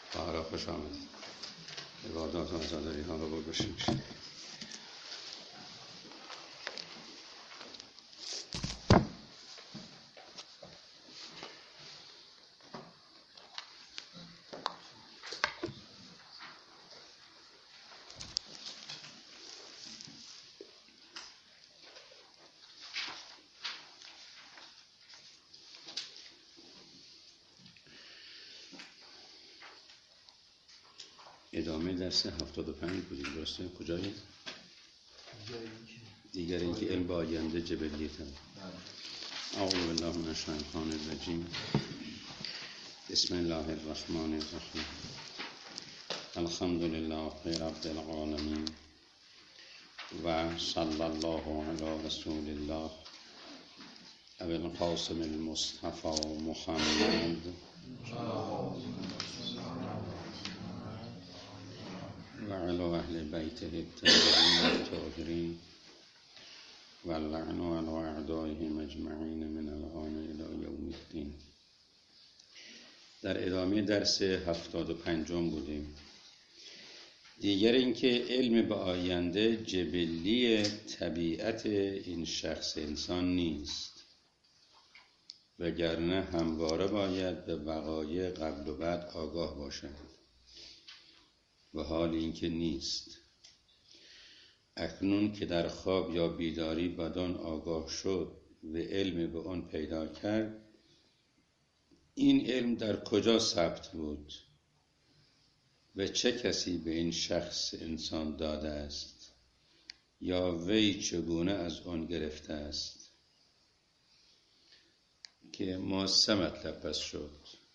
بهارا خوش آمدید. عبادات و عزاداری ها رو بگوشیم. ادامه درس 75 بودیم، درسته؟ کجایی؟ دیگر اینکه علم با آینده جبلیت هم. اعوذ بالله من الشیطان الرجیم. بسم الله الرحمن الرحیم. الحمد لله رب العالمین و صلی الله علی رسول الله ابی القاسم المصطفى محمد و علی اهل بیته الطاهرین الطاهرین و اللعن علی اعدائهم اجمعین من الآن الی یوم الدین. در ادامه درس 75 بودیم. دیگر اینکه علم به آینده جبلی طبیعت این شخص انسان نیست، وگرنه همواره باید به وقایع قبل و بعد آگاه باشد، و حال اینکه نیست. اکنون که در خواب یا بیداری بدان آگاه شد و علم به آن پیدا کرد، این علم در کجا ثبت بود و چه کسی به این شخص انسان داده است یا وی چگونه از آن گرفته است؟ که ما 3 مطلب پس شد.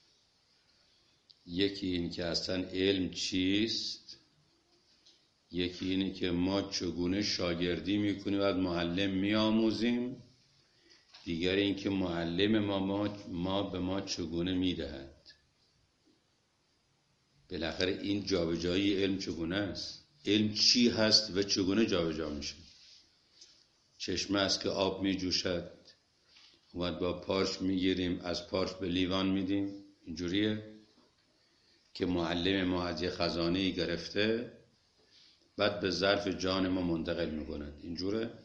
یکی این که اصلا علم چیست، یکی اینه که ما چگونه شاگردی میکنیم و از معلم میآموزیم، دیگر این که معلم ما به ما چگونه میدهد. بالاخره این جابجایی علم چگونه است؟ علم چی هست و چگونه جابجا میشه؟ چشمه است که آب میجوشد، اومد با پارچ میگیریم، از پارچ به لیوان میدیم، اینجوریه که معلم ما از یه خزانه گرفته بعد به ظرف جان ما منتقل میکند. اینجوره؟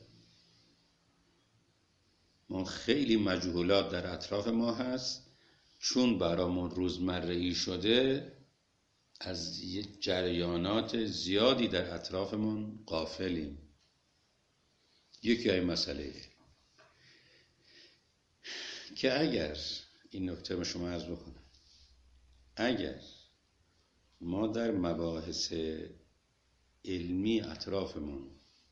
ما خیلی مجهولات در اطراف ما هست، چون برامون روزمره‌ای شده از جریانات زیادی در اطرافمون غافلیم. یکی این مسئله که اگر این نکته به شما عرض بکنم، اگر ما در مباحث علمی اطرافمون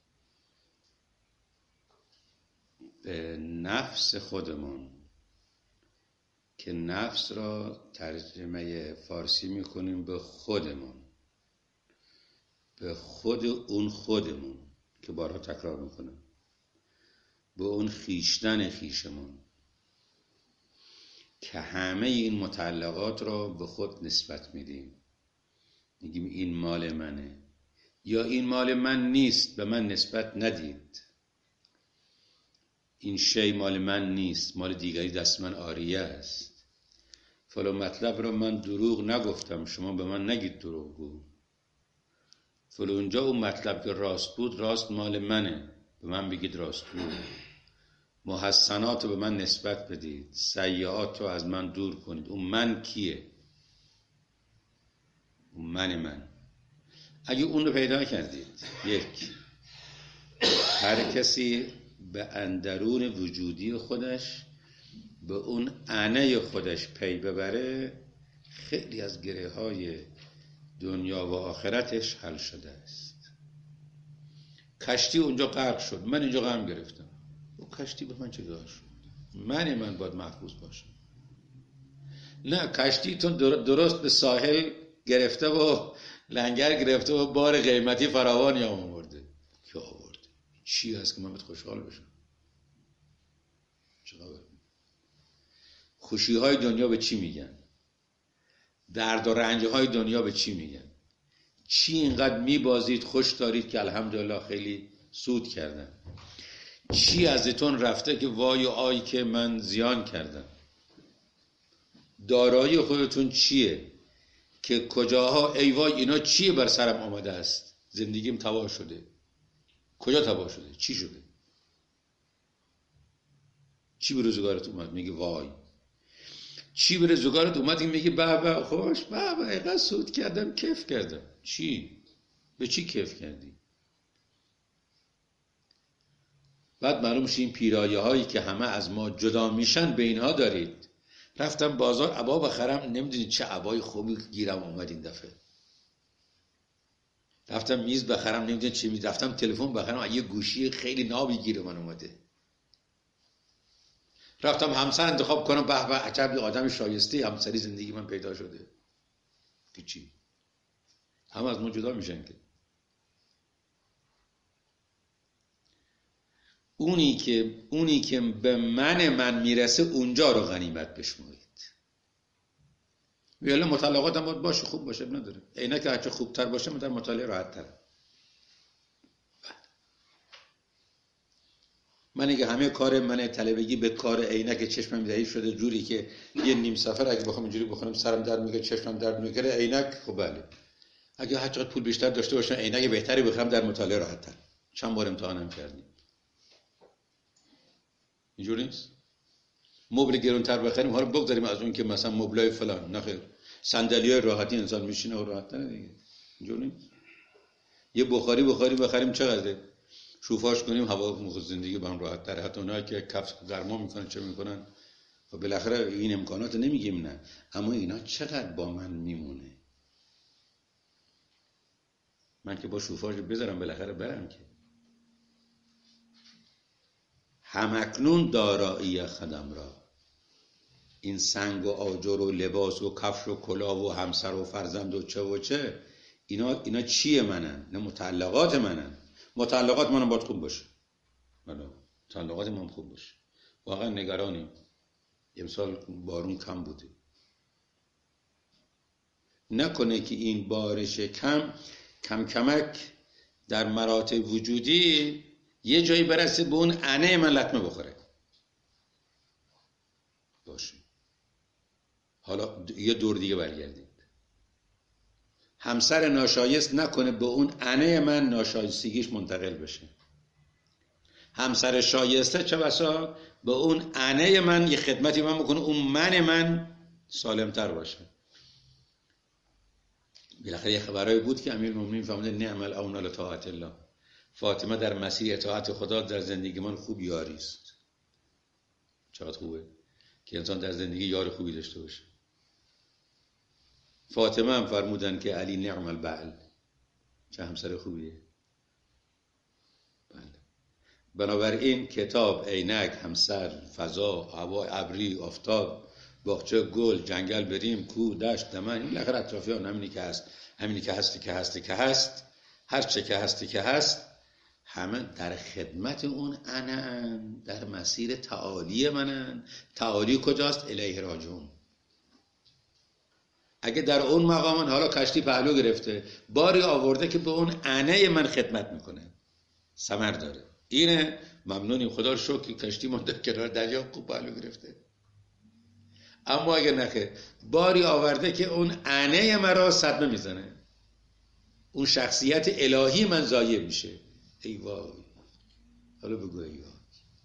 به نفس خودمون، که نفس را ترجمه فارسی میکنیم به خودمون، به خود اون خودمون که بارها تکرار میکنم، به اون خیشتن خیشمون که همه این متعلقات را به خود نسبت میدیم، میگیم این مال منه یا این مال من نیست، به من نسبت ندید، این شی مال من نیست، مال دیگری دست من عاریه است، فلان مطلب را من دروغ نگفتم، شما به من نگید دروغ گو، فلانجا اون مطلب که راست بود راست مال منه، به من بگید راست بود، محسنات رو به من نسبت بدید، سیئات رو از من دور کنید. اون من کیه؟ اون من. اگه اون رو پیدا کردید، یک، هر کسی به اندرون وجودی خودش به اون انه خودش پی ببره، خیلی از گره های دنیا و آخرتش حل شده است. کشتی اونجا غرق شد، من اینجا غم گرفتم، او کشتی به من چه داشت؟ من باید محفوظ باشم. نه، کشتی تو درست به ساحل گرفته و لنگر گرفته و بار قیمتی فراوانی آورده. که آورده چی هست که من باید خوشحال بشم؟ چقدر خوشی های دنیا به چی میگن؟ درد و رنج های دنیا به چی میگن؟ چی اینقدر میبازید خوش دارید که الحمدلله خیلی سود کردن؟ چی ازتون رفته که وای و آی که من زیان کردم؟ دارایی خودتون چیه که کجاها ای وای اینا چیه بر سرم آمده است، زندگیم تباه شده. کجا تباه شده؟ چی شده؟ چی به روزگارت اومد میگی وای؟ چی به روزگارت اومد میگی به به خوش، به به اینقدر سود کردم، کیف کردم؟ چی؟ به چی کیف کردی؟ بعد معلوم میشه این پیرایه هایی که همه از ما جدا میشن به اینها دارید. رفتم بازار عبا بخرم، نمیدونید چه عبای خوبی گیرم اومد این دفعه. رفتم میز بخرم، نمیدونید چی میز. رفتم تلفن بخرم، یه گوشی خیلی نابی گیر من اومده. رفتم همسر انتخاب کنم، به به عجب یه آدم شایسته همسری زندگی من پیدا شده. که چی؟ همه از ما جدا میشن که. اونی که به من میرسه اونجا رو غنیمت بشمارید. ولی مطالعات هم باید باشه، خوب باشه، نداره. اینا که هرچه خوبتر باشه من در مطالعه راحت تر. من اگه همه کار من طلبگی به کار عینک چشمم ضعیف شده جوری که یه نیم سفر اگه بخوام اینجوری بخونم سرم درد میگیره، چشمم درد میگیره، عینک خب بله. اگه هر چقدر پول بیشتر داشته باشم عینک بهتری بخرم در مطالعه راحت تر. چند بار امتحانم کردیم. اینجوری نیست. مبل گرونتر بخریم حالا بگذاریم از اون که مثلا مبلای فلان، نه خیر، صندلیای راحتی انسان میشینه و راحت تره دیگه. اینجوری نیست. یه بخاری بخریم چقدره؟ شوفاش کنیم هوا زندگی با هم راحت تره. حتی اونایی که کفش گرما میکنن چه میکنن و بالاخره این امکانات نمیگیم نه، اما اینا چقدر با من میمونه. من که با شوفاژ بذارم بالاخره برم که. همکنون دارایی خودم را، این سنگ و آجر و لباس و کفش و کلاه و همسر و فرزند و چه اینا چیه منن؟ اینا متعلقات منن. متعلقات منم باید خوب باشه. متعلقات منم خوب باشه. واقعا نگرانیم. امسال بارون کم بوده. نکنه که این بارش کم کمک در مراتب وجودی یه جایی برسه به اون انه من لطمه بخوره. باشه. حالا یه دور دیگه برگردید. همسر ناشایست نکنه به اون انه من ناشایستگیش منتقل بشه. همسر شایسته چه بسا به اون انه من یه خدمتی من بکنه، اون من سالمتر باشه. بالاخره یه خبرایی بود که امیرالمومنین فرموده نعم العون علی طاعت الله. فاطمه در مسیر اطاعت خدا در زندگی من خوب یاری است. چقدر خوبه که انسان در زندگی یار خوبی داشته باشه. فاطمه هم فرمودن که علی نعم البعل، چه همسر خوبیه. بله. بنابراین کتاب، عینک، همسر، فضا، هوا، ابری، آفتاب، باغچه گل، جنگل بریم، کوه، دشت، دمن، این بالاخره اطرافیان همینی که هست، همینی که هست، هر چه که هست همه در خدمت اون انن، در مسیر تعالی منن. تعالی کجاست؟ الیه راجعون. اگه در اون مقامن، حالا کشتی پهلو گرفته، باری آورده که به اون انه من خدمت میکنه، ثمر داره. اینه ممنونیم، خدا رو شکر که کشتی مونده کنار دریا، خوب پهلو گرفته. اما اگه نخه باری آورده که اون انه مرا صدمه میزنه، اون شخصیت الهی من ضایع میشه. ای وای. حالا بگو ای وای.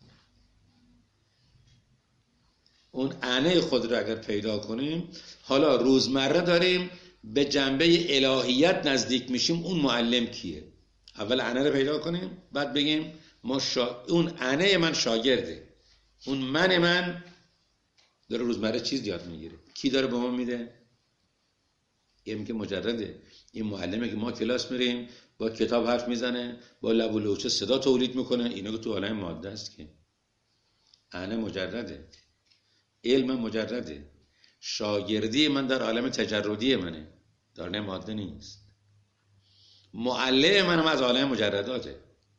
اون انه خود رو اگر پیدا کنیم، حالا روزمره داریم به جنبه الهیت نزدیک میشیم. اون معلم کیه؟ اول انه رو پیدا کنیم، بعد بگیم اون انه من شاگرده، اون من داره روزمره چیز یاد میگیره. کی داره به ما میده؟ این که مجرده این معلمه که ما کلاس میریم با کتاب حرف میزنه، با لب و لوچه صدا تولید میکنه، اینا که تو عالم ماده است که انه مجرده، علم مجرده. شاگردی من در عالم تجردی منه، در عالم ماده نیست. معلم منم از عالم مجرداته.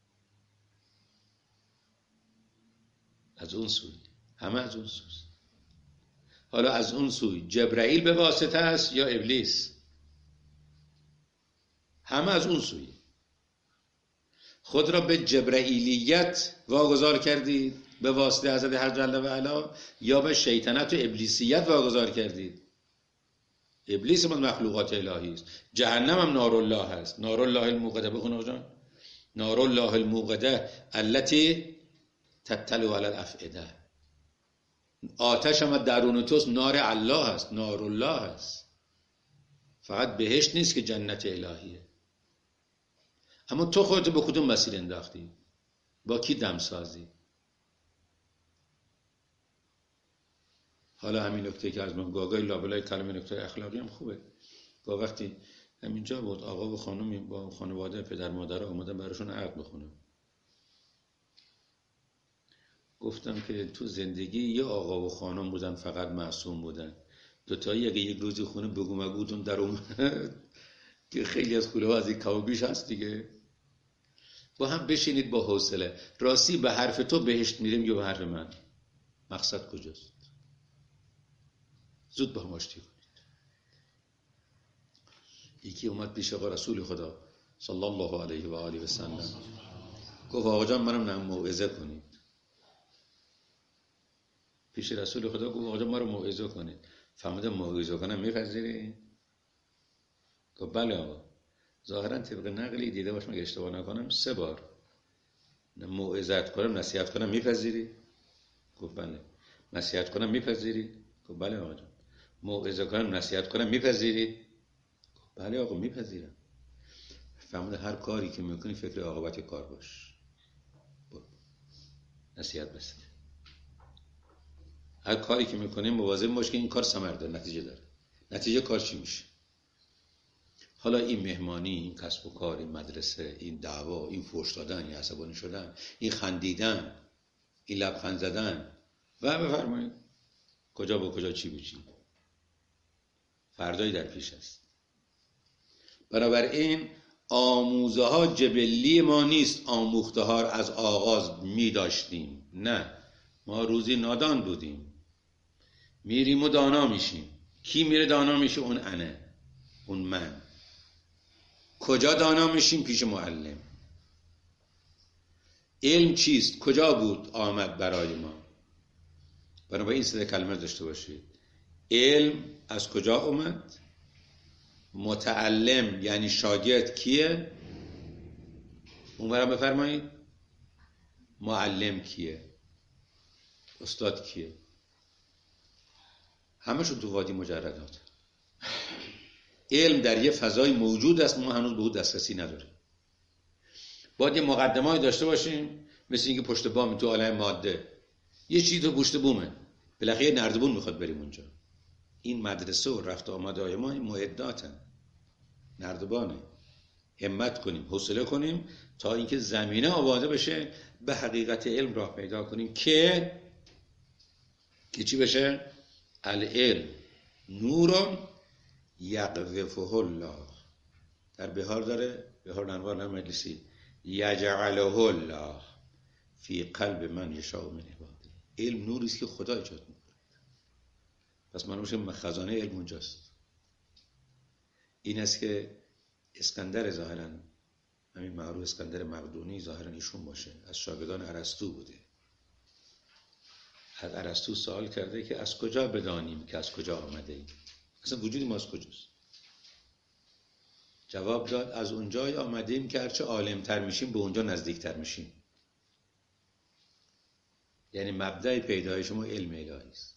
از اون سوی همه از اون سوی. حالا از اون سوی جبرائیل به واسطه است یا ابلیس؟ همه از اون سوی. خود را به جبرائیلیت واگذار کردید به واسطه حضرت هر جل و علا، یا به شیطنت و ابلیسیت واگذار کردید؟ ابلیس هم مخلوقات الهی است. جهنم هم نار الله هست. نار الله الموقده. بخون آقا جان. نار الله الموقده التي تطلع علی الافئده. آتش هم درون توست. نار الله هست. نار الله هست. فقط بهشت نیست که جنت الهیه. اما تو خودت به کدوم مسیر انداختی؟ با کی دمسازی؟ حالا همین نکته که از من گاگای لابلای کلمه نکته اخلاقی هم خوبه. با وقتی همینجا بود آقا و خانم با خانواده پدر مادر آمدن براشون عقد بخونم، گفتم که تو زندگی یه آقا و خانم بودن فقط معصوم بودن، دوتایی اگه یک روزی خونه بگو مگوتون در اومد که خیلی از خوله ها از این کابیش هست دیگه، با هم بشینید با حوصله. راستی به حرف تو بهشت میریم یا به حرف من؟ مقصد کجاست؟ زود با هم آشتی کنید. یکی اومد پیش آقا رسول خدا صلی الله علیه و آله و سلم، گفت آقا جان منم موعظه کنید. پیش رسول خدا گفت آقا جان ما رو موعظه کنید. فهمیدم موعظه کنم میپذیری؟ گفت بله آقا. ظاهرا طبق نقلی دیده باش مگه اشتباه نکنم 3 بار موعظت کنم نصیحت کنم میپذیری؟ گفت بله. نصیحت کنم میپذیری؟ گفت بله آقا جان. موعظه کنم نصیحت کنم میپذیری؟ گفت بله آقا میپذیرم. فهمیده هر کاری که میکنی فکر عاقبت کار باش، نصیحت بس. هر کاری که میکنی مواظب باش که این کار ثمر داره، نتیجه داره. نتیجه کار چی میشه؟ حالا این مهمانی، این کسب و کار، این مدرسه، این دعوا، این فحش دادن، این عصبانی شدن، این خندیدن، این لبخند زدن و بفرمایید کجا با کجا چی به چی، فردایی در پیش است. بنابراین آموزه ها جبلی ما نیست، آموخته ها از آغاز می داشتیم. نه، ما روزی نادان بودیم، میریم و دانا میشیم. کی میره دانا میشه؟ اون انه، اون من. کجا دانا میشیم؟ پیش معلم. علم چیست؟ کجا بود آمد برای ما؟ بنابراین 3 کلمه داشته باشید. علم از کجا اومد؟ متعلم یعنی شاگرد کیه؟ اونورا بفرمایید. معلم کیه؟ استاد کیه؟ همشون تو وادی مجردات. علم در یه فضای موجود است، ما هنوز به اون دسترسی نداریم. باید یه مقدمه‌ای داشته باشیم، مثل اینکه پشت بام تو عالم ماده یه چیزی تو پشت بومه، بالاخره نردبون میخواد بریم اونجا. این مدرسه و رفت آمده های ما این معداتن، نردبانه. همت کنیم، حوصله کنیم تا اینکه زمینه آباده بشه، به حقیقت علم راه پیدا کنیم که چی بشه؟ العلم نور یقذفه الله. در بهار داره، بهار انوار مجلسی، یجعله الله فی قلب من یشاء من عباده. علم نوری است که خدا ایجاد میکنه. پس معلوم میشه خزانه علم اونجاست. این است که اسکندر ظاهرا، همین معروف اسکندر مقدونی، ظاهرا ایشون باشه، از شاگردان ارسطو بوده. از ارسطو سوال کرده که از کجا بدانیم که از کجا آمده ایم؟ اصلا وجود ما از کجاست؟ جواب داد از اونجای آمدیم که هرچه عالم‌تر میشیم به اونجا نزدیکتر میشیم. یعنی مبدأ پیدایش ما علم الهی است.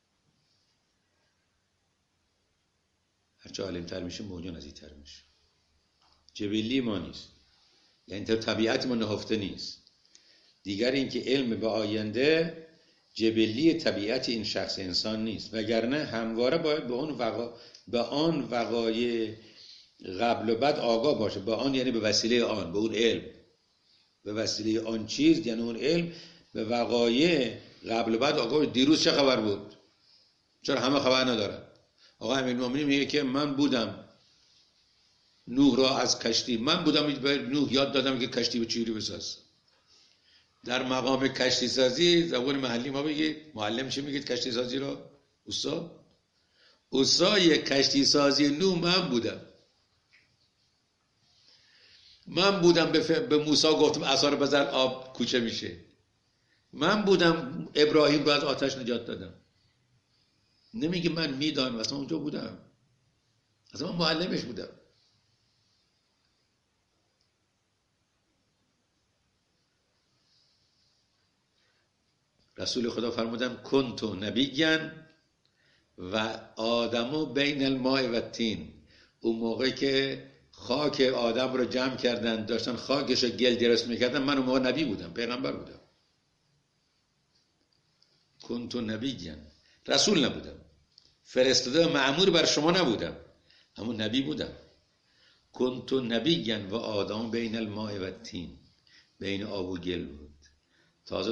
هرچه عالم‌تر میشیم به اونجا نزدیکتر میشیم. جبلی ما نیست، یعنی طبیعت ما نهفته نیست. دیگر اینکه علم به آینده جبلی طبیعت این شخص انسان نیست، وگرنه همواره باید به آن وقایع قبل و بعد آگاه باشه. به آن یعنی به وسیله آن، به اون علم، به وسیله آن چیز یعنی اون علم، به وقایع قبل و بعد آگاه. دیروز چه خبر بود؟ چرا همه خبر ندارن؟ آقا امیرالمومنین میگه که من بودم نوح را از کشتی، من بودم به نوح یاد دادم که کشتی به چجوری بساز. در مقام کشتی سازی زبان محلی ما بگید، معلم چی میگید کشتی سازی را؟ استاد کشتی سازی نوح من بودم. من بودم به موسی گفتم عصا رو بزن آب کوچه میشه. من بودم ابراهیم رو از آتش نجات دادم. نمیگه من میدانم، اصلا اونجا بودم. اصلا من معلمش بودم. رسول خدا فرمودن کنتو نبیًا و آدمو بین الماء و الطین. اون موقعی که خاک آدم رو جمع کردن داشتن خاکش رو گل درست میکردن، من اون موقع نبی بودم، پیغمبر بودم. کنتو نبیًا، رسول نبودم، فرستاده مأمور بر شما نبودم، اما نبی بودم. کنتو نبیًا و آدم بین الماء و الطین، بین آب و گل بود. تازه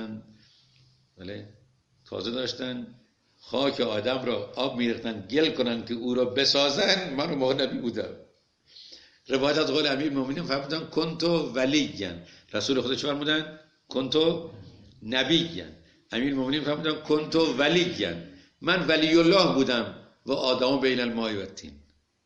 داشتن خاک آدم را آب می‌ریختن گل کنن که او را بسازن، من اون موقع نبی بودم. روایت از قول امیرالمومنین فرمودن کنتو ولیًا، رسول خدا چه فرمودن؟ کنتو نبیًا. امیرالمومنین فرمودن کنتو ولیًا، من ولی الله بودم و آدم بین الماء و الطین.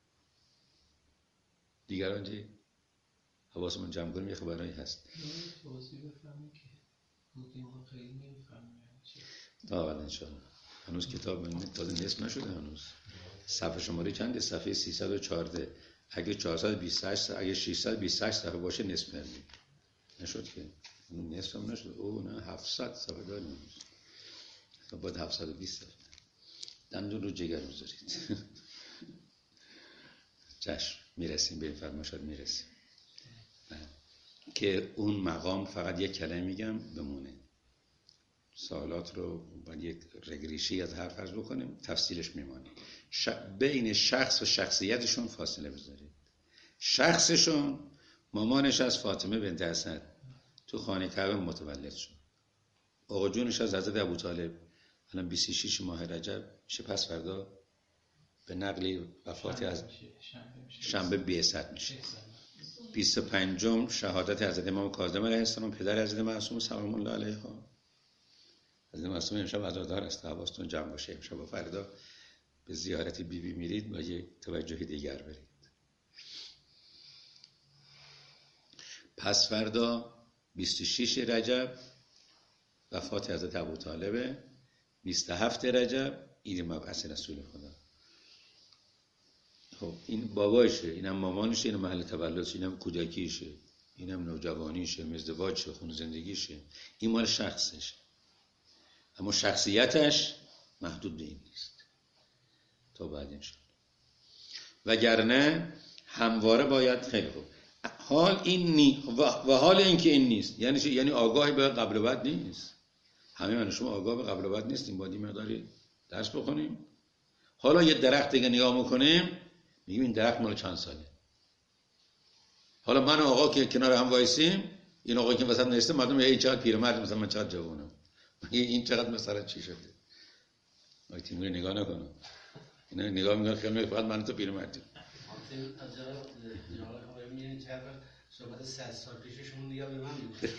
دیگران چی؟ حواسمون جمع کنیم، یه خبرایی هست. توضیح بفرمایید که ما خیلی نمی‌فهمیم. آره انشاءالله. هنوز کتاب من تازه نصف نشده هنوز. صفحه شماره چنده؟ صفحه 314. اگه 428 اگه 628 صفحه باشه نصف نمیشه. نشد که نصف هم نشد. او نه 700 صفحه داریم. باید 720 صفحه. دندون رو جگر بذارید. چشم میرسیم به این فرمایشات میرسیم. که اون مقام فقط یک کلمه میگم بمونه. سوالات رو باید یک رگریشی از هر فرض بکنیم، تفصیلش میمانه. بین شخص و شخصیتشون فاصله بذارید. شخصشون مامانش از فاطمه بنت اسد تو خانه کعبه متولد شد. آقا جونش از حضرت ابوطالب الان 26 ماه رجب میشه، پس فردا به نقل وفات از شنبه بعثت میشه. 25م شهادت حضرت امام کاظم علیه السلام پدر حضرت معصوم سلام الله علیها. حضرت معصوم امشب عزادار است، حواستون جمع باشه. امشب و فردا به زیارت بیبی میرید با یک توجه دیگر برید. پس فردا 26 رجب وفات حضرت ابوطالب، 27 رجب عید مبعث رسول خدا. خب این بابایشه، اینم مامانشه، اینم محل تولدشه، اینم کودکیشه، اینم نوجوانیشه، ازدواجشه، خون زندگیشه. این مال شخصشه، اما شخصیتش محدود به این نیست. تا بعد انشاءالله. وگرنه همواره باید خیلی خوب حال این و حال این که این نیست یعنی چی؟ یعنی آگاهی به قبل و بعد نیست. همه من شما آگاه به قبل و بعد نیستیم، باید این مقداری درس بخونیم. حالا یه درخت دیگه نگاه میکنیم میگیم این درخت مال چند ساله. حالا من و آقا که کنار هم وایسیم، این آقا که وسط نشسته مردم میگن این چقدر پیرمرد، مثلا من چقدر جوانم، این چقدر مثلا چی شده. آقا تیمور نگاه نکنه، اینا نگاه میکنه خیلی فقط من تو پیرمردی. صحبت 100 سال پیششون دیگه به من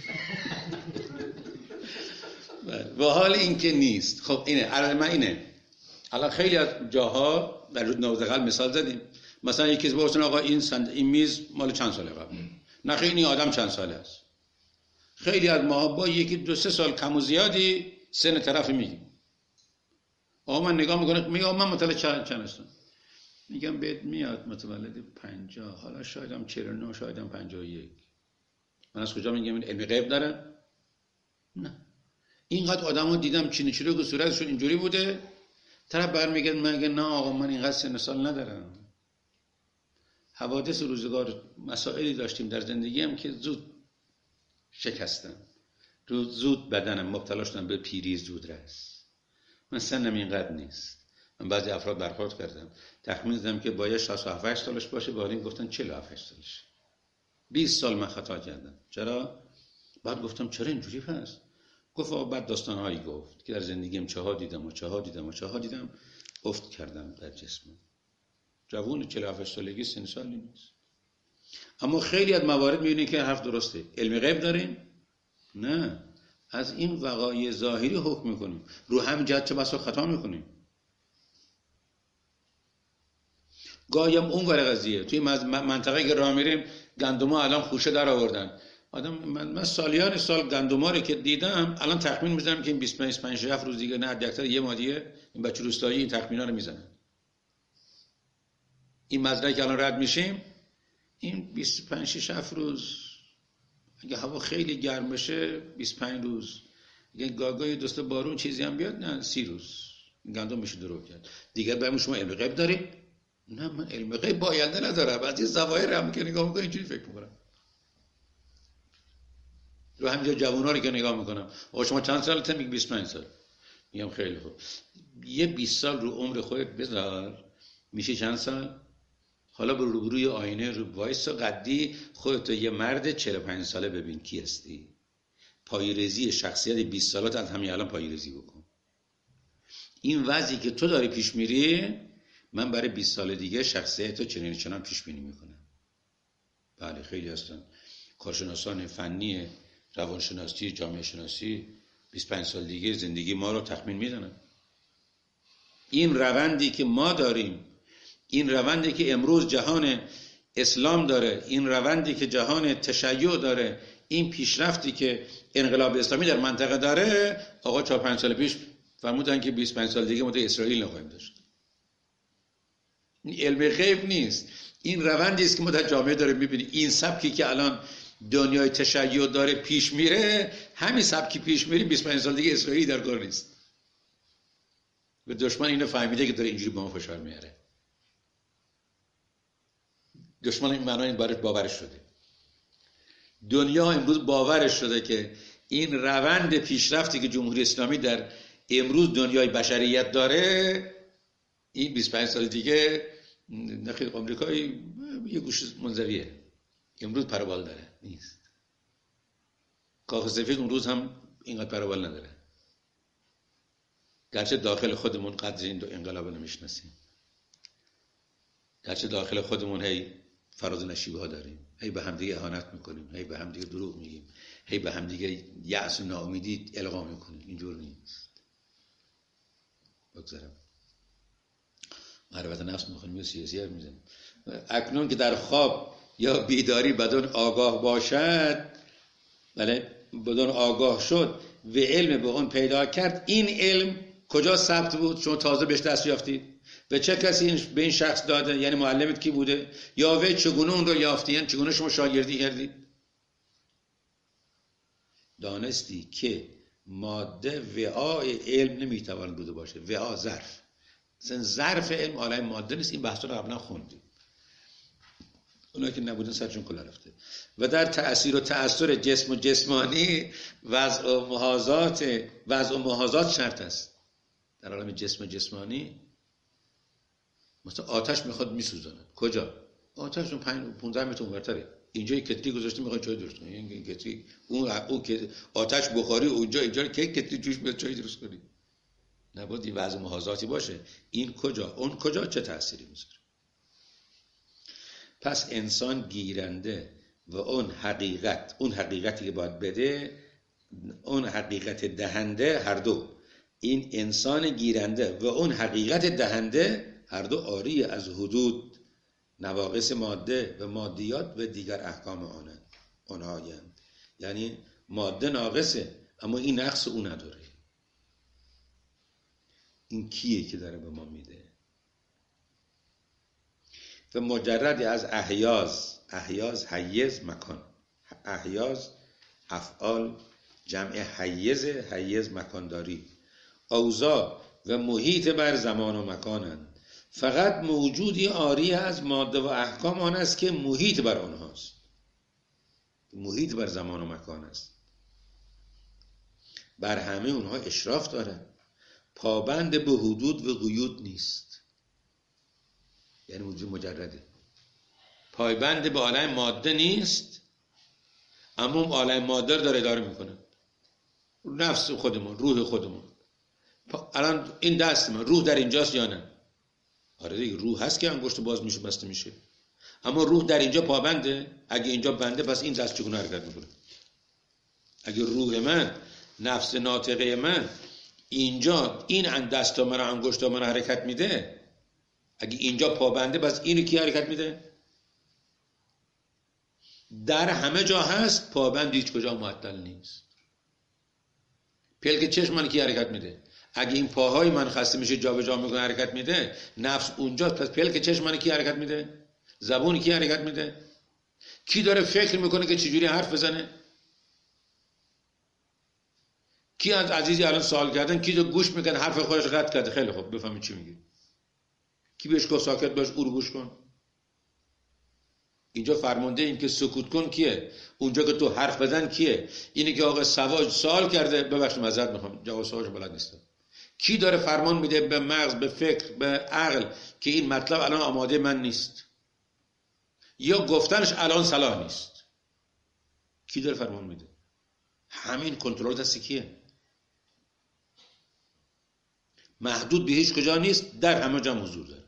و حال این که نیست. خب اینه عرض من اینه. الان خیلی از جاها در نوزغل مثال زدیم، مثلا یکی از بپرسن آقا این میز مال چند ساله قبل؟ نه خیلی این آدم چند ساله است. خیلی از ما با یکی 2-3 سال کم و زیادی سن طرف میگیم. آقا من نگاه میکنه میگم من متولد چند هستم؟ میگم بهت میاد متولد 50، حالا شاید هم 49، شاید هم 51. من از کجا میگم این علم غیب داره؟ نه. اینقدر آدمو دیدم چینی چیره که صورتشون اینجوری بوده، طرف برمیگرد میگه نه آقا من اینقدر سن سال ندارم. حوادث روزگار مسائلی داشتیم در زندگیم که زود شکستم، زود بدنم مبتلا شدم به پیری زود رس. من سنم اینقدر نیست. من بعضی افراد برخورد کردم تخمین زدم که باید 67 سالش باشه، بعد این گفتن 47 سالش. 20 سال من خطا کردم. چرا؟ بعد گفتم چرا اینجوری پس؟ گفت بعد داستانهایی گفت که در زندگیم چه دیدم افت کردم در جسمم. جوون 47 سالگی سن سالی نیست. اما خیلی از موارد میبینید که حرف درسته. علم غیب داریم؟ نه. از این وقایع ظاهری حکم میکنیم، رو هم جهت چه بسا خطا میکنیم. گاهیم اون ور قضیه توی منطقه که راه میریم گندما الان خوشه در آوردن. آدم من سالیان سال گندما رو که دیدم الان تخمین میزنم که این 25 روز دیگه نه اکثر یه ماه دیگه این بچه روستایی این تخمینا رو میزنن. این مزرعه که الان رد میشیم این 25-6 روز، اگه هوا خیلی گرم بشه 25 روز، اگه گاگای دوست بارون چیزی هم بیاد نه 30 روز گندم میشه درو کرد. دیگر برای شما علم غیب داری؟ نه من علم غیب با آینده ندارم، از این ظواهر هم که نگاه میکنم اینجوری فکر میکنم. رو همینجا جوونا رو که نگاه میکنم، آقا شما چند سالته؟ میگه 25 سال. میگم خیلی خوب، یه 20 سال رو عمر خودت بذار، میشه چند سال؟ حالا به روبروی آینه رو وایسا قدی خودت یه مرد 45 ساله ببین کی هستی. پایه‌ریزی شخصیت 20 سالات از همین الان پایه‌ریزی بکن. این وضعی که تو داری پیش میری، من برای 20 سال دیگه شخصیت تو چنان پیش بینی میکنم. بله خیلی هستن کارشناسان فنی روانشناسی، جامعه شناسی 25 سال دیگه زندگی ما رو تخمین میزنن. این روندی که ما داریم، این روندی که امروز جهان اسلام داره، این روندی که جهان تشیع داره، این پیشرفتی که انقلاب اسلامی در منطقه داره، آقا 4-5 سال پیش فرمودن که 25 سال دیگه ما تو اسرائیل نخواهیم داشت. این علم غیب نیست، این روندی است که ما در جامعه داره میبینیم. این سبکی که الان دنیای تشیع داره پیش میره، همین سبکی پیش میره 25 سال دیگه اسرائیلی در کار نیست. و دشمن اینو فهمیده که داره اینجوری با ما فشار میاره. دشمن این معنی این باورش شده. دنیا امروز باورش شده که این روند پیشرفتی که جمهوری اسلامی در امروز دنیای بشریت داره، این 25 سال دیگه نخیر آمریکایی یه گوش منزویه، امروز پروبال داره نیست. کاخ سفید اون روز هم اینقدر پروبال نداره، گرچه داخل خودمون قدر این دو انقلاب نمیشناسیم، گرچه داخل خودمون هی فراز نشیبه ها داریم، هی به همدیگه اهانت میکنیم، هی به همدیگه دروغ میگیم، هی به همدیگه یأس و ناامیدی القا میکنیم. اینجور نیست. بگذارم معرفت نفس میخونیم یا سیاسی حرف میزنیم. اکنون که در خواب یا بیداری بدون آگاه باشد، بله بدون آگاه شد و علم به اون پیدا کرد، این علم کجا ثبت بود؟ شما تازه بهش دست یافتید؟ و چه کسی به این شخص داده؟ یعنی معلمت کی بوده؟ یا و چگونه اون رو یافتی؟ یعنی چگونه شما شاگردی کردید؟ دانستی که ماده وعای علم نمیتوان بوده باشه، وعا ظرف، مثلا ظرف علم عالم ماده نیست. این بحثا رو قبلا خوندیم، اونا که نبودن سرشون کلا رفته. و در تأثیر و تأثیر جسم و جسمانی وضع و محاذات شرط است. در عالم جسم و جسمانی مثلا آتش میخواد میسوزونه، کجا؟ آتش 15 متر اونورتره، اینجا یک کتری گذاشته میخواد چای درست کنه، این کتری اون که آتش بخاری اونجا، اینجا که کتری جوش میاد چای درست کنی. نباید این وضع محاذاتی باشه. این کجا اون کجا چه تأثیری میذاره؟ پس انسان گیرنده و اون حقیقتی که باید بده، اون حقیقت دهنده، هر دو، این انسان گیرنده و اون حقیقت دهنده هر دو عاری از حدود، نواقص ماده و مادیات و دیگر احکام آنهایند. یعنی ماده ناقصه اما این نقص او نداره. این کیه که داره به ما میده؟ و مجردی از احیاز حیز مکان، احیاز افعال جمع حیز مکانداری، اوضاع و محیط بر زمان و مکانند. فقط موجودی عاری از ماده و احکام آن است که محیط بر آنهاست، محیط بر زمان و مکان است. بر همه اونها اشراف داره، پابند به حدود و قیود نیست. یعنی موجود مجرده، پایبند به عالم ماده نیست، اما اون عالم ماده رو داره اداره میکنه. نفس خودمون، روح خودمون. الان این دست من، روح در اینجاست یا نه؟ آره دیگه، روح هست که انگشت باز میشه بسته میشه، اما روح در اینجا پابنده. اگه اینجا بنده پس این دست چگونه حرکت میکنه؟ اگه روح من، نفس ناطقه من اینجا این دست من انگشت من حرکت میده، اگه اینجا پابنده پس اینو کی حرکت میده؟ در همه جا هست، پابند هیچ کجا معطل نیست. پلک چشم من کی حرکت میده؟ اگه این پاهای من خسته میشه جابجا میکنه حرکت میده، نفس اونجاست. پس پلک چشم من کی حرکت میده؟ زبون کی حرکت میده؟ کی داره فکر میکنه که چجوری حرف بزنه؟ کی از عزیزی الان سوال کردن، کی رو گوش میکنه حرف خودش قطع کرده؟ خیلی خوب بفهمید چی میگه. کی بهش گفت ساکت باش، او رو گوش کن؟ اینجا فرمانده این که سکوت کن کیه؟ اونجا که تو حرف بزن کیه؟ اینی که آقا سواج سوال کرده، ببخشید معذرت میخوام جواب سوالش بلد نیستم. کی داره فرمان میده به مغز، به فکر، به عقل که این مطلب الان آماده من نیست، یا گفتنش الان صلاح نیست؟ کی داره فرمان میده؟ همین کنترل دست کیه؟ محدود به هیچ کجا نیست، در همه جا حضور داره.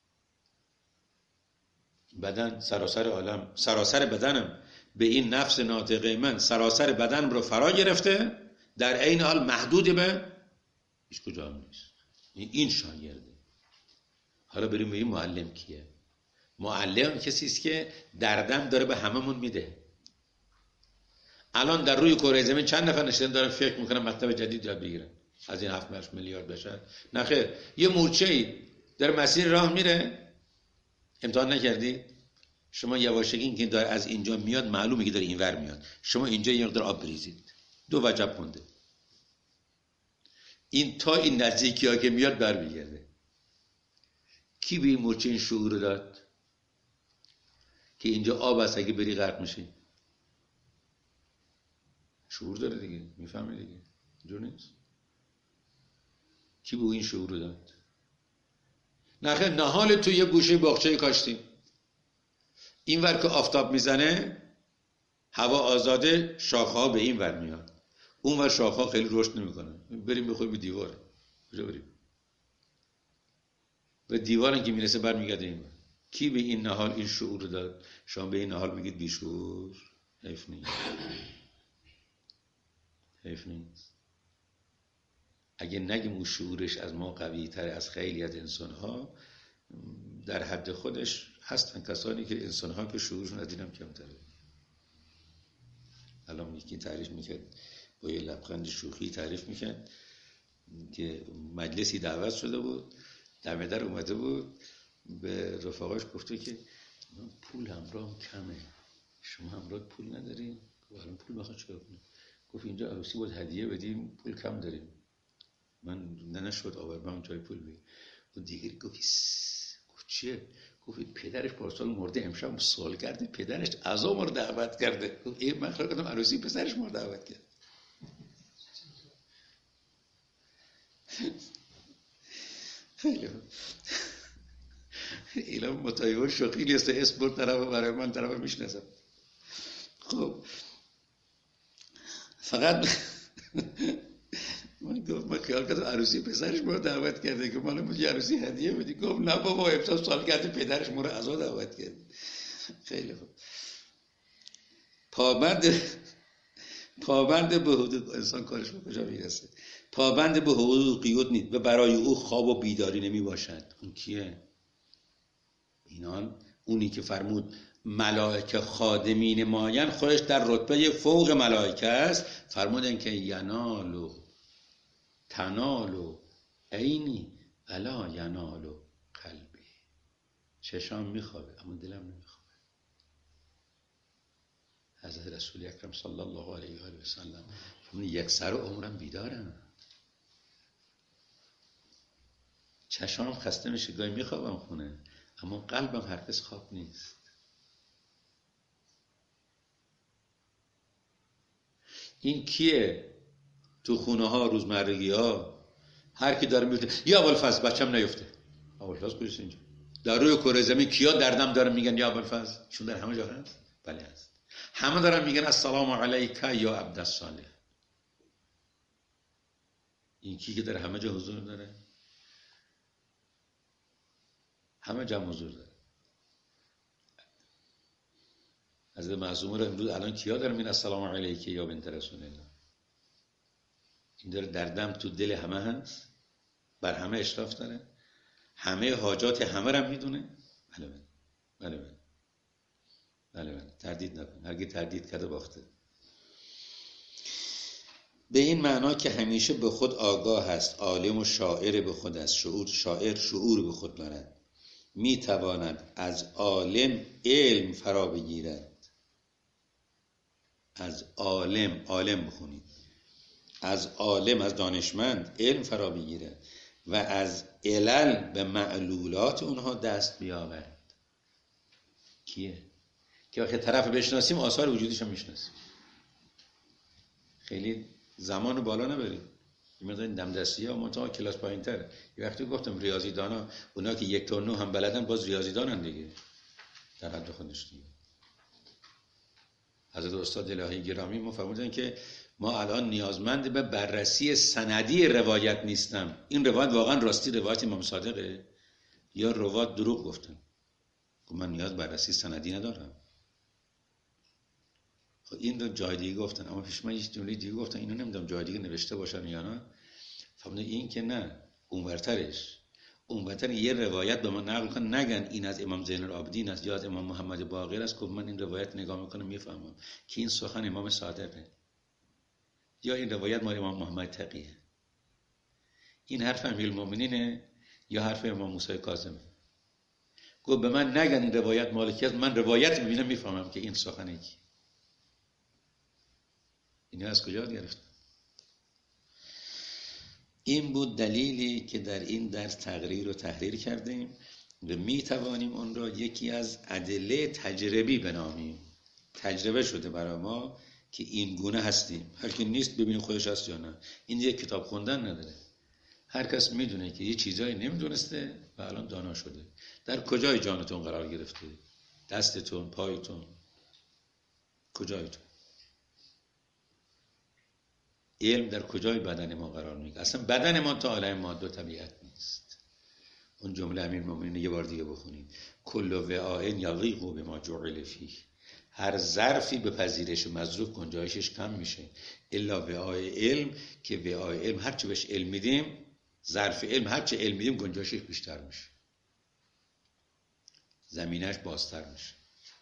بدن سراسر عالم، سراسر بدنم به این نفس ناطقه من سراسر بدن رو فرا گرفته، در عین حال محدود به هیچ کجا هم نیست. این شاگرده. حالا بریم به این معلم کیه؟ معلم کسی است که دردم داره به هممون میده. الان در روی کره زمین چند نفر نشستن دارن فکر میکنن مطلب جدید یاد بگیرن از این 7 میلیارد بشر؟ نه خیر، یه مورچه‌ای در مسیر راه میره. امتحان نکردی؟ شما یواشکی این که داره از اینجا میاد معلومه که داره اینور میاد، شما اینجا یه مقدار آب بریزید، 2 وجب مونده. این تا این نزدیکی ها که میاد برمیگرده. کی به این مورچه این شعور داد که اینجا آب هست اگه بری غرق میشی؟ شعور داره دیگه، میفهمه دیگه، اینجور نیست. کی به این شعور داد؟ نخیر، نهال تو یه گوشه باغچه کاشتیم، این ور که آفتاب میزنه هوا آزاده، شاخه‌ها به این ور میاد، اون ور شاخه‌ها خیلی رشد نمیکنن، بریم بخوریم به دیوار. کجا بریم؟ به دیوارن که میرسه برمیگرده این ور. کی به این نهال این شعور داد؟ شما به این نهال میگید بیشعور؟ حیف نیست، حیف نیست. اگه نگیم اون شعورش از ما قوی تر از خیلی از انسان‌ها، در حد خودش هستن کسانی که انسان‌ها که شعورشون از اینم کمتره. الان یکی تعریف میکرد با یه لبخند شوخی تعریف میکرد که مجلسی دعوت شده بود، دم در اومده بود، به رفقاش گفته که پول همراهم کمه، شما همراه پول ندارین؟ گفت الان پول بخواد چیکار کنم؟ گفت اینجا عروسی بود هدیه بدیم، پول کم داریم. من نشد آوردم جای پول بگیر. و دیگری گفت چیه؟ گفت پدرش پارسال مرده، امشب سوال کرده پدرش عزا ما رو دعوت کرده. گفت من خیال کردم عروسی پسرش ما رو دعوت کرد. خیلی اینا متایور شوخی است، اسم برد طرف برای من طرف میشناسم. خب فقط من گفت من خیال کردم عروسی پسرش ما رو دعوت کرده که مال مجی عروسی هدیه بدی. گفت نه بابا، امسال سال کرده پدرش ما رو عزا دعوت کرد. خیلی خوب. پابند به حدود انسان کارش به کجا میرسه؟ پابند به حدود و قیود نیست و برای او خواب و بیداری نمی باشد. اون کیه؟ اینان اونی که فرمود ملائکه خادمین ماین، خودش در رتبه فوق ملائکه است. فرمودن که ینالو تنالو عینی الا ینالو قلبی. چشام میخوابه اما دلم نمیخوابه. حضرت رسول اکرم صلی الله علیه و آله و سلم فرمود یک سر عمرم بیدارم، چشام خسته میشه گاهی میخوابم خونه، اما قلبم هرگز خواب نیست. این کیه؟ تو خونه ها روزمرگی ها هر کی داره میفته یا ابوالفضل بچم نیفته. ابوالفضل کجاست اینجا؟ در روی کره زمین کیا دردم دارن میگن یا ابوالفضل؟ چون در همه جا هست؟ بله هست. همه دارن میگن السلام علیک یا عبد الصالح. این کی که در همه جا حضور داره؟ همه جا حضور داره. حضرت معصومه رو امروز الان کیا دارن میگن السلام علیک یا بنت رسول الله؟ این داره دردم تو دل همه هست، بر همه اشراف داره، همه حاجات همه رو میدونه. بله بله بله بله بله بله. تردید نکن، هرگز تردید کرده باخته. به این معنا که همیشه به خود آگاه است، عالم و شاعر به خود است، شاعر شعور به خود دارد، می تواند از عالم علم فرا بگیرد. از عالم بخونید، از عالم، از دانشمند علم فرا بگیرد و از علل به معلولات اونها دست بیاورد. کیه؟ که وقتی طرف بشناسیم آثار وجودیش هم میشناسیم. خیلی زمان بالا نبریم. این دم دستی ها منتها کلاس پایین تره. یه وقتی گفتم ریاضی دانا، اونا که 1 تا 9 هم بلدن باز ریاضی دانن دیگه، در حد خودش دیگه. حضرت استاد الهی گرامی ما فرمودن که ما الان نیازمند به بررسی سندی روایت نیستم. این روایت واقعا راستی روایت امام صادقه یا روایت دروغ گفتن؟ من نیاز بررسی سندی ندارم. این رو جای دیگه گفتن، اما پیش من یه جمله دیگه گفتن، اینو نمیدونم جای دیگه نوشته باشن یا نه. فرمودن این که نه، اونورتر یه روایت به ما نقل کن، نگن این از امام زین العابدین است یا از امام محمد باقر است، که من این روایت نگاه میکنم میفهمم که این سخن امام صادقه یا این روایت مال امام محمد تقیه، این حرف امیرالمومنینه یا حرف امام موسی کاظمه. گفت به من نگن این روایت مال کی است، من روایت میبینم میفهمم که این سخنه کی. اینو از کجا گرفتم؟ این بود دلیلی که در این درس تقریر و تحریر کردیم و می توانیم اون را یکی از ادله تجربی بنامیم. تجربه شده برای ما که این گونه هستیم. هر کی نیست ببینیم خودش هست یا نه. این یک کتاب خوندن نداره. هر کس میدونه که یه چیزایی نمیدونسته و الان دانا شده. در کجای جانتون قرار گرفته؟ دستتون، پایتون، کجایتون؟ علم در کجای بدن ما قرار میگیره؟ اصلا بدن ما تا عالم ماده و طبیعت نیست. اون جمله امیرالمومنین یه بار دیگه بخونید. کل وعاء یضیق بما جعل فیه. هر ظرفی به پذیرش مظروف گنجایشش کم میشه الا وعاء علم، که وعاء علم هر چه بهش علم میدیم، ظرف علم هر چه علم میدیم گنجایشش بیشتر میشه، زمینش بازتر میشه.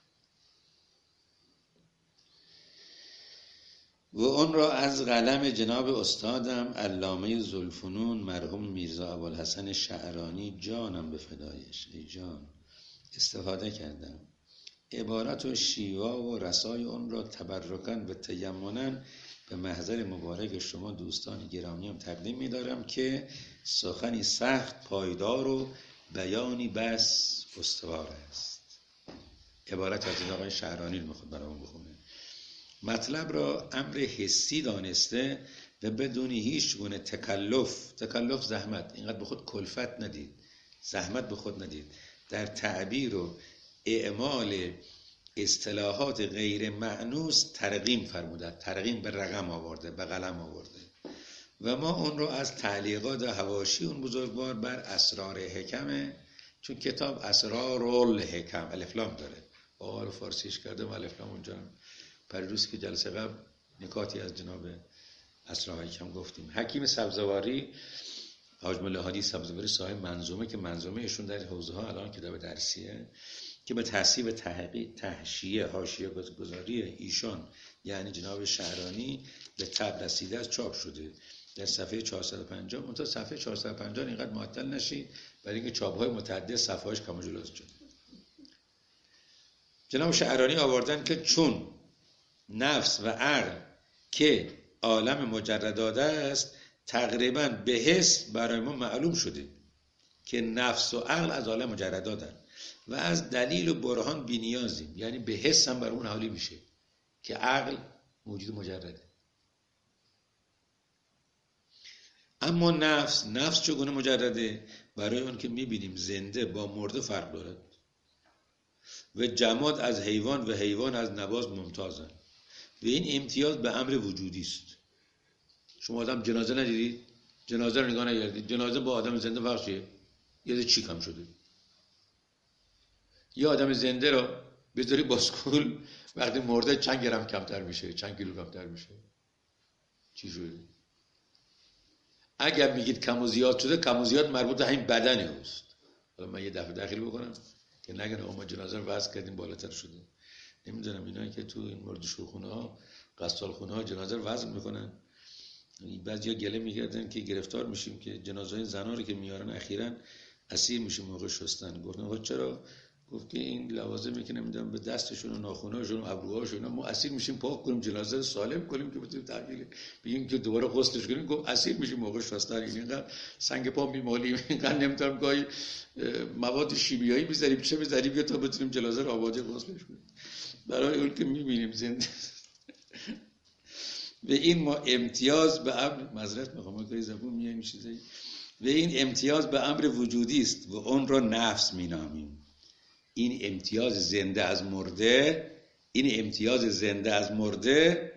و اون را از قلم جناب استادم علامه ذوالفنون مرحوم میرزا ابوالحسن شعرانی، جانم به فدایش، ای جان، استفاده کردم. عبارت و شیوا و رسای اون را تبرکاً و تیمناً به محضر مبارک شما دوستان گرامیم تقدیم می‌دارم که سخنی سخت پایدار و بیانی بس استوار است. عبارت از آقای شعرانی رو می‌خواد برامون بخونه. مطلب را امر حسی دانسته و بدون هیچ گونه تکلف زحمت، اینقدر به خود کلفت ندید، زحمت به خود ندید، در تعبیر و اعمال اصطلاحات غیر مأنوس ترغیم فرموده، ترغیم به رقم آورده، به قلم آورده و ما اون رو از تعلیقات حواشی اون بزرگوار بر اسرار حکمه، چون کتاب اسرار الحکم الفلام داره، آقا فارسیش کرده و الفلام اونجا. پریروز که جلسه قبل نکاتی از جناب اسرار حکم گفتیم. حکیم سبزواری، حاج ملا هادی سبزواری صاحب منظومه که منظومه ایشون در حوزه ها الان کتاب درسیه که به تصحیح تحشیه حاشیه گذاری ایشان یعنی جناب شعرانی به طبع رسیده از چاپ شده در صفحه 450. منتها صفحه 450 اینقدر معطل نشید برای اینکه چاپ‌های متعدد صفحه‌اش کم و جلوس شد. جناب شعرانی آوردن که چون نفس و عقل که عالم مجردات است، تقریباً به حس برای ما معلوم شده که نفس و عقل از عالم مجرداتن و از دلیل و برهان بی‌نیازیم، یعنی به حس هم برامون حالی میشه که عقل موجود مجرده. اما نفس چگونه مجرده؟ برای اون که میبینیم زنده با مرده فرق دارد و جماد از حیوان و حیوان از نبات ممتازن و این امتیاز به امر وجودی است. شما آدم جنازه ندیدید؟ جنازه رو نگاه نکردید؟ جنازه با آدم زنده فرق چیه؟ یه چی کم شده؟ یه آدم زنده رو بذاری باسکول وقتی مرده چند گرم کمتر میشه، چند کیلو کمتر میشه، چی شده؟ اگر میگید کم و زیاد شده، کم و زیاد مربوط به همین بدنه است. حالا من یه دفعه داخل بکنم که نگن ما جنازه رو وزن کردیم بالاتر شده. نمیدونم اینایی که تو این مورد شورخونه ها، غسالخونه ها جنازه رو وزن میکنن، بعضیا گله می‌کردن که گرفتار میشیم که جنازه زنا رو که میارن اخیراً اسیر میشیم موقع شستن. گفتن آقا چرا؟ گفت که این لوازمی که نمیدونم به دستشون و ناخن‌هاشون و ابروهاشون ما اسیر میشیم پاک کنیم جنازه رو سالم کنیم که بتونیم تحویل بگیم که دوباره غسلش کنیم. گفت اسیر میشیم موقع شستن. اینقدر سنگ پا میمالیم، اینقدر نمیدونم گاهی مواد شیمیایی میذاریم چه میذاریم تا بتونیم جنازه رو آماده غسلش کنیم. برای اون که میبینیم زنده و این ما امتیاز به امر معذرت میخوام که زبون میایم چیزایی و این امتیاز به امر وجودی است و اون را نفس مینامیم. این امتیاز زنده از مرده، این امتیاز زنده از مرده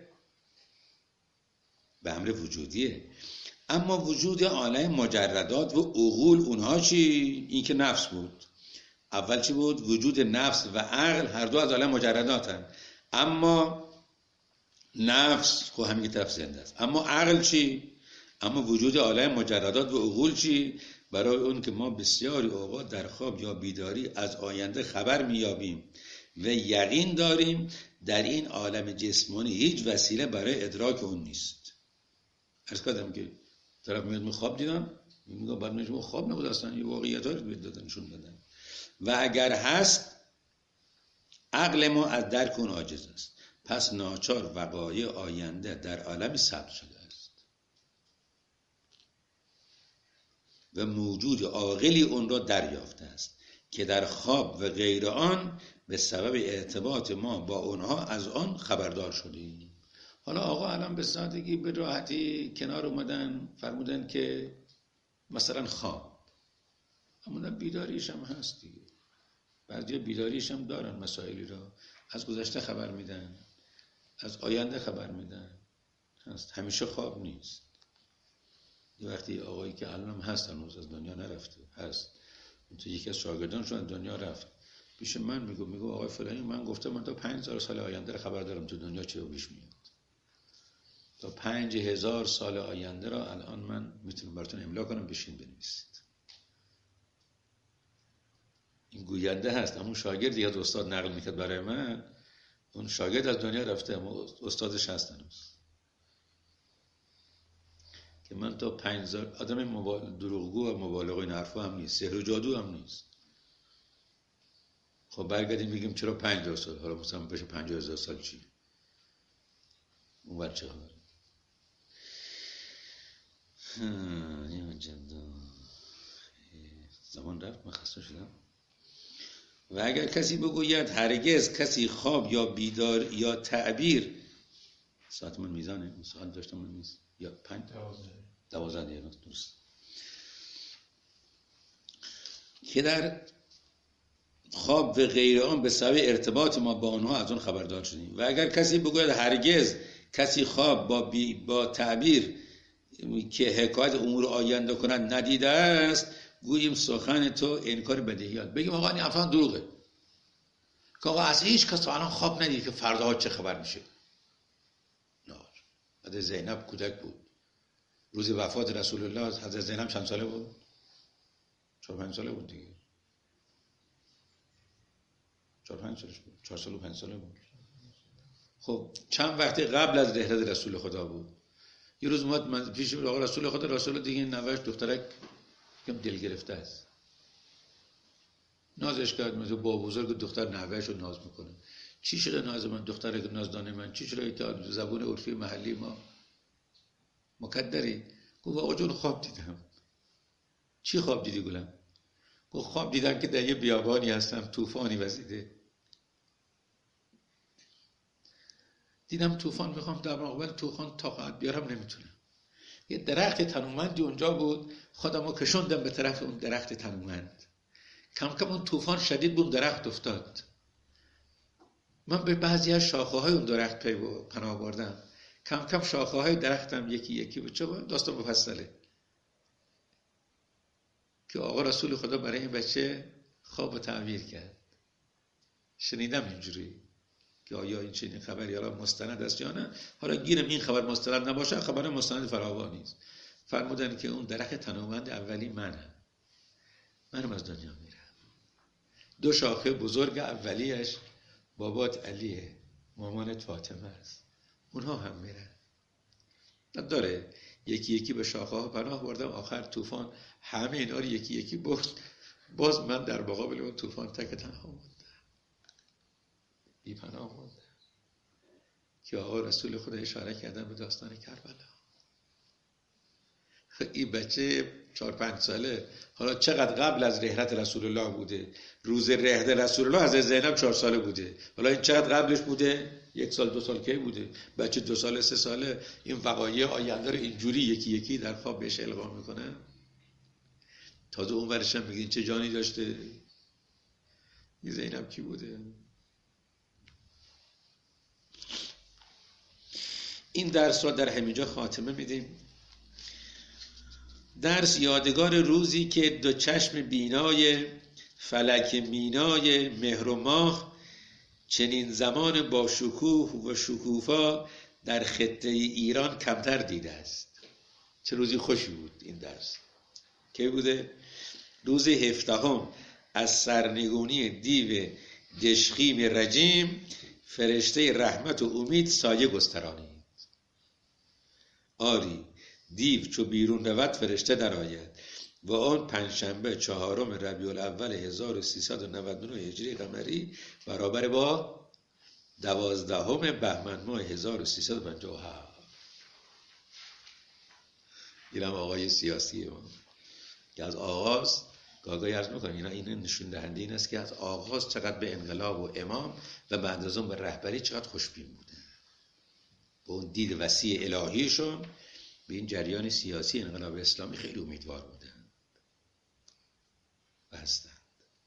به امر وجودیه. اما وجود عالم مجردات و عقول اونها چی؟ این که نفس بود. اول چی بود؟ وجود نفس و عقل هر دو از عالم مجرداتن. اما نفس خب همین طرف زنده است. اما عقل چی؟ اما وجود عالم مجردات و عقول چی؟ برای اون که ما بسیاری اوقات در خواب یا بیداری از آینده خبر میابیم و یقین داریم در این عالم جسمانی هیچ وسیله برای ادراک اون نیست. عرض کردم که طرف میاد خواب دیدم، میگم بعد میگم خواب نبود اصلا، یه واقعیتایی رو دادنشون دادن و اگر هست عقل ما از درک اون عاجز است. پس ناچار وقایع آینده در عالمی ثبت شده است و موجود عاقلی اون را دریافته است که در خواب و غیر آن به سبب ارتباط ما با اونها از آن خبردار شدیم. حالا آقا الان به سادگی به راحتی کنار اومدن فرمودن که مثلا خواب، اما بیداریش هم هست دیگه. بعضی بیداریش هم دارن، مسائلی را از گذشته خبر میدن، از آینده خبر میدن، هست. همیشه خواب نیست. یه وقتی آقایی که الان هم هست هنوز از دنیا نرفته هست، تو یکی از شاگردانشون از دنیا رفت پیش من میگو آقای فلانی من گفتم من تا 5000 سال آینده رو خبر دارم تو دنیا چه پیش میاد. تا 5000 سال آینده را الان من میتونم براتون املا کنم، بشین بنویسید. این گوینده هست. اما شاگردی از استاد نقل میکرد برای من، اون شاگرد از دنیا رفته اما استادش هست هنوز، که من تا 5000 آدم دروغگو و مبالغه این حرفا هم نیست، سحر و جادو هم نیست. خب برگردیم بگیم چرا 5000 سال، حالا مثلا بشه 50000 سال چی؟ اون بچه ها این زمان رفت، من خسته شدم. و اگر کسی بگوید هرگز کسی خواب یا بیدار یا تعبیر، ساعت من میزانه، ساعت داشتم من نیست، یا 12 دقیقه درست، که در خواب و غیر آن به سبب ارتباط ما با آنها از آن خبردار شدیم. و اگر کسی بگوید هرگز کسی خواب با تعبیر که حکایت امور آینده کند ندیده است، گوییم سخن تو انکار بدیهیات. بگیم آقا این حرفا دروغه، که آقا از هیچ کس الان خواب ندید که فردا چه خبر میشه. نه. حضرت زینب کودک بود، روز وفات رسول الله حضرت زینب چند ساله بود؟ 4-5 ساله بود دیگه. 4-5 سالش بود، 4 سال و 5 ساله بود. خب چند وقت قبل از رحلت رسول خدا بود. یه روز اومد من پیش آقا رسول خدا، رسول دیگه نوش دخترک کم دل گرفته است، نازش کرد، مثل با بزرگ دختر نوش رو ناز میکنه. چی شده ناز من، دخترک نازدانه من، چی شده که زبون عرفی محلی ما مکدری؟ گفت آقا جون خواب دیدم. چی خواب دیدی گلم؟ گفت خواب دیدم که در یه بیابانی هستم، طوفانی وزیده، دیدم طوفان، میخوام در مقابل طوفان طاقت بیارم نمیتونم. یه درخت تنومندی اونجا بود، خودمو کشوندم به طرف اون درخت تنومند. کم کم اون طوفان شدید بود، درخت افتاد. من به بعضی از شاخه های اون درخت پناه بردم. کم کم شاخه های درختم یکی یکی بچه داستان مفصله که آقا رسول خدا برای این بچه خواب تعبیر کرد. شنیدم اینجوری که آیا این چنین خبری حالا مستند است یا نه. حالا گیرم این خبر مستند نباشه، خبر مستند فراوانی است. فرمودن که اون درخت تنومند اولی منم از دنیا میرم. 2 شاخه بزرگ اولیش بابات علیه، مامانت فاطمه است، اونها هم میرن. داره یکی یکی به شاخه ها پناه بردم، آخر طوفان همه اینا رو یکی یکی برد. باز من در مقابل اون طوفان تک تنها موندم، بی پناه موندم. که آقا رسول خدا اشاره کردن به داستان کربلا. این بچه 4-5 ساله، حالا چقدر قبل از رحلت رسول الله بوده؟ روز رحلت رسول الله از زینب 4 ساله بوده، حالا این چقدر قبلش بوده؟ 1 سال 2 سال کی بوده؟ بچه 2 ساله 3 ساله این وقایع آینده رو اینجوری یکی یکی در خواب بهش القا میکنه. تازه اون ورش هم میگین چه جانی داشته؟ این زینب کی بوده؟ این درس را در همینجا خاتمه میدیم. درس یادگار روزی که دو چشم بینای فلک مینای مهر و ماه چنین زمان با شکوه و شکوفا در خطه ایران کمتر دیده است. چه روزی خوشی بود این درس. کی بوده؟ روز 17 از سرنگونی دیو دشخیم رجیم فرشته رحمت و امید سایه گسترانید. آری دیو چو بیرون رود فرشته در آید و آن پنجشنبه 4 ربیع الاول 1399 هجری قمری برابر با 12 بهمن ماه 1357. اینم آقای سیاسی ما که از آغاز گاگای عرض میکنم این نشون دهنده این است که از آغاز چقدر به انقلاب و امام و بعد از اون به رهبری چقدر خوشبین بوده. به اون دید وسیع الهیشون به این جریان سیاسی انقلاب اسلامی خیلی امیدوار بودن و هستند.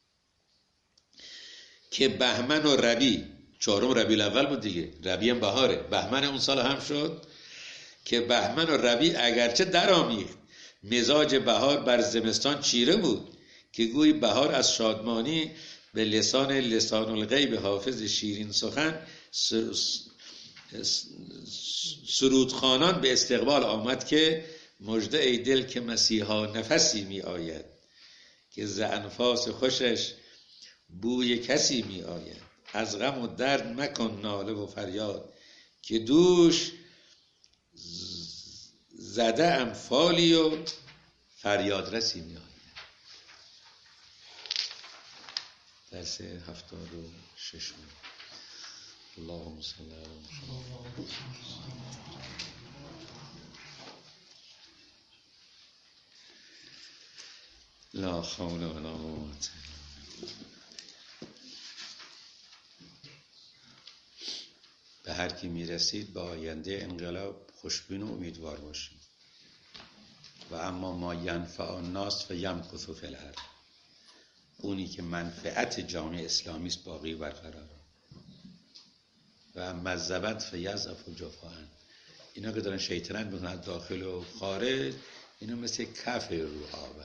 که بهمن و ربیع 4 ربیع الاول بود دیگه، ربیع هم بهاره، بهمن اون سال هم شد. که بهمن و ربیع اگرچه در آمیخت مزاج بهار بر زمستان چیره بود، که گویی بهار از شادمانی به لسان الغیب حافظ شیرین سخن سرودخوانان به استقبال آمد که مژده ای دل که مسیحا نفسی می آید، که ز انفاس خوشش بوی کسی می آید. از غم و درد مکن ناله و فریاد، که دوش زده ام فالی و فریاد رسی می آید. درس 76. اللهم صل علی محمد. لا حول ولا قوة. به هر کی میرسید به آینده انقلاب خوشبین و امیدوار باشید. و اما ما ینفع الناس فیمکث فی الارض، اونی که منفعت جامعه اسلامی است باقی برقرار. و اما الزبد فیضعف جفاء، اینا که دارن شیطنت میکنن داخل و خارج، اینا مثل کف رو آبه،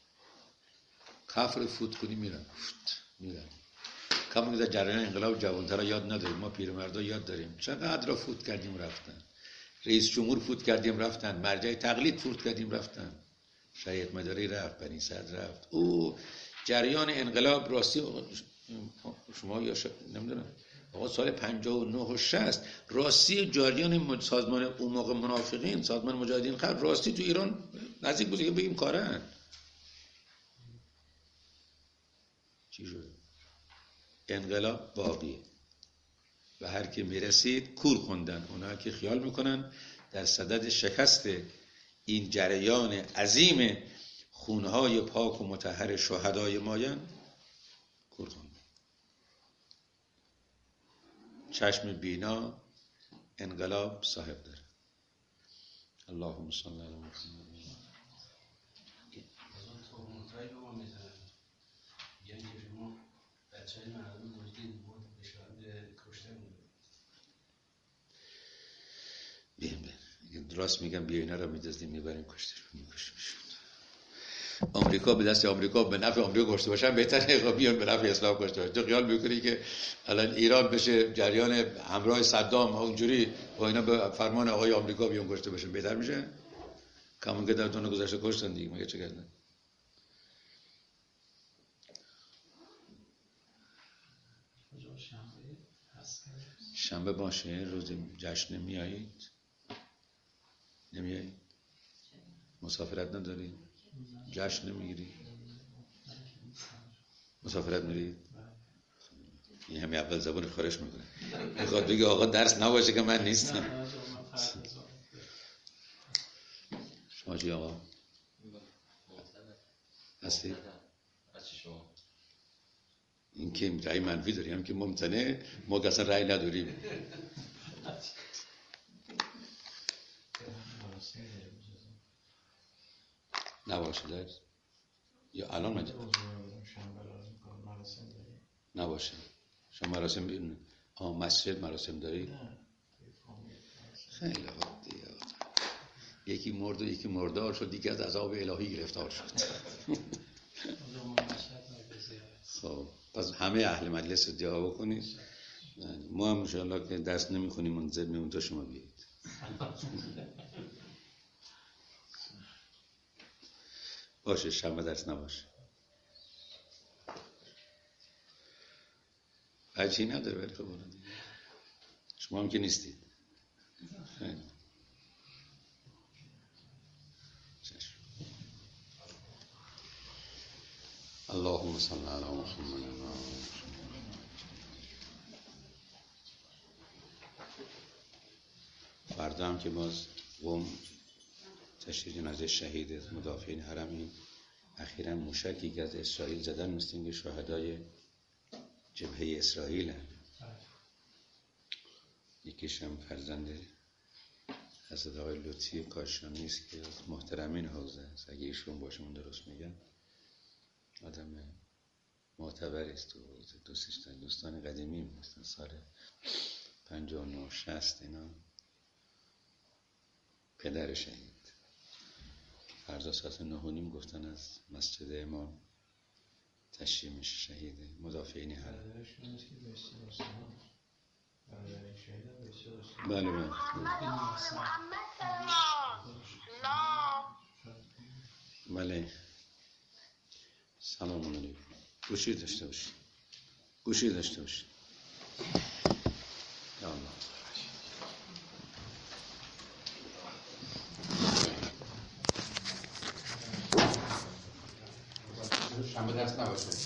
کف رو فوت کنی میرن کما که در جریان انقلاب جوانترها یاد نداریم، ما پیرمردا یاد داریم چقدر را فوت کردیم رفتن، رئیس جمهور فوت کردیم رفتن، مرجع تقلید فوت کردیم رفتن، شریعت مداری رفت، بنی صدر رفت. او جریان انقلاب راستی شما یا نمیدونم آقا سال 59 و 60 راستی جریان سازمان اون موقع منافقین، سازمان مجاهدین خلق راستی تو ایران نزدیک بود که بگیم کارن. چی شده؟ انقلاب باقیه و هر که میرسید کور خوندن. اونا که خیال میکنن در صدد شکست این جریان عظیم خونهای پاک و مطهر شهدای مایان کور خوندن. چشم بینا انقلاب صاحب داره. اللهم صل علی محمد. از اون تومونتایی رو ما میزنن یعنی که شما بچه های مردم داشتید بود بشارد کشته میده. بیم راست میگم بیا اینا رو میدازدیم میبریم میکشیمشون. آمریکا به دست آمریکا به نفع آمریکا کشته باشن بهتره، بیان به نفع اسلام کشته باشن. تو خیال میکنی که الان ایران بشه جریان همراه صدام اونجوری با اینا به فرمان آقای آمریکا بیان کشته باشن بهتر میشه؟ کامون که در دونه گذشته کشتن دیگه، مگه چه کردن؟ شنبه باشه روز جشن میایید؟ نمیایید؟ مسافرت نداری؟ جشن نمیگیری؟ مسافرت میری؟ این همه اول زبان خارش میکنه، میخواد بگه آقا درس نباشه که من نیستم. شما چی آقا؟ هستی؟ این که رأی منفی داری، هم که ممتنه، ما که اصلا رأی نداریم. نباشه درس یا الان مجد نباشه. شما مراسم بیرون مسجد مراسم داری؟ خیلی خوب دیگه. یکی مرد و یکی مردار شد، دیگه از عذاب الهی گرفتار شد. خب پس همه اهل مجلس رو دعا بکنید. ما هم انشاءالله که دست نمیخونیم منتظر میمونیم تا شما بیایید. باشه شنبه درس نباشه، هرچی نداره ولی خب شما هم که نیستید. خیلی اللهم صل علی محمد. فردا هم که باز قم تشییع جنازه شهید مدافعین حرم، این اخیراً موشکی که از اسرائیل زدن، مثل اینکه شهدای جبهه اسرائیل هم. یکیش هم فرزند حضرت آقای لطفی کاشانی است که از محترمین حوزه است. اگه ایشون باشه من درست میگم، آدم معتبری است تو حوزه. دوستان قدیمی مثلا سال 59 60 اینا پدر شهید. فردا ساعت 9:30 گفتن از مسجد امام تشییع میشه شهید مدافعین حرم. بله بله. بله. سلام علیکم. گوشی داشته باشید. گوشی داشته باشید. یا الله. شنبه درس نباشه.